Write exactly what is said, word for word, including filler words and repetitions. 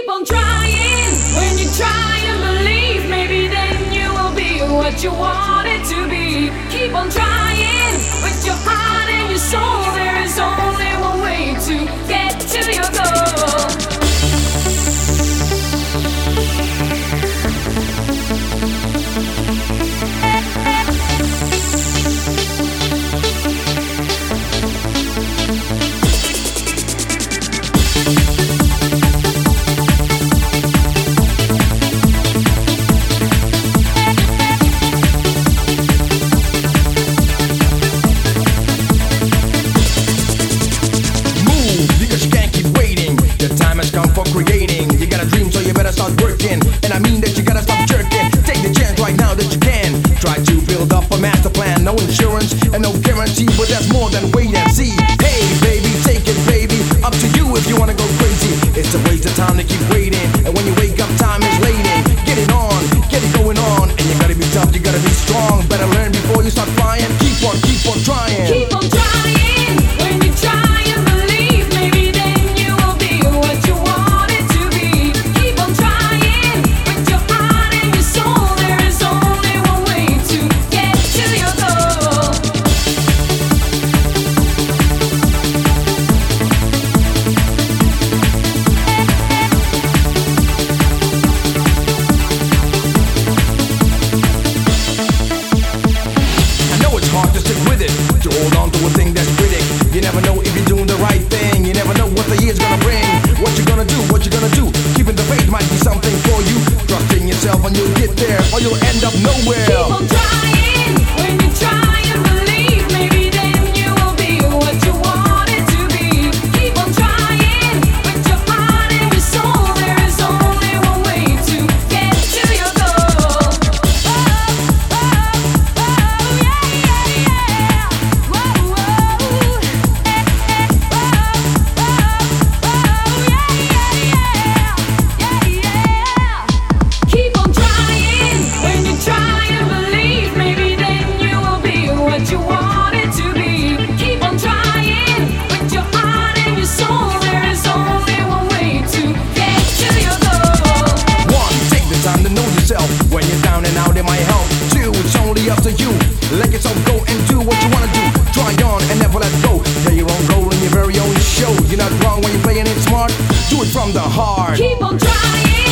Keep on trying. When you try and believe, maybe then you will be what you wanted to be. Keep on trying with your heart and your soul. There is only one way to get to your goal. Creating, you got a dream, so you better start working. And I mean that you gotta stop jerking. Take the chance right now that you can. Try to build up a master plan. No insurance and no guarantee, but that's more than wait and see. Hey baby, take it baby, up to you if you wanna go crazy. It's a waste of time to keep waiting, and when you wake up time is late. Get it on, get it going on. And you gotta be tough, you gotta be strong. Better learn before you start flying. Keep on, keep on trying. Keep on trying. When you try and believe, maybe then you will be what you want. To hold on to a thing that's critic. You never know if you're doing the right thing. You never know what the year's gonna bring. What you gonna do, what you gonna do. Keeping the faith might be something for you. Trust in yourself and you'll get there, or you'll end up nowhere. Keep on trying. When you try and believe, maybe then you will be what you wanted to be. Keep on trying with your heart and your soul. There is only one way to get to your goal. Oh, oh, oh, yeah, yeah, yeah. Whoa, whoa. Eh, eh, oh, oh, oh, yeah, yeah, yeah. Yeah, yeah. Keep on trying. When you try and believe, maybe then you will be what you wanted to be. Keep on trying with your heart and your soul. There is only one way to get to your goal. One, take the time to know yourself. When you're down and out, it might help. Two, it's only up to you. Let yourself go and do what you wanna do. Try on and never let go. Play your own role in your very own show. You're not wrong when you're playing it smart. Do it from the heart. Keep on trying.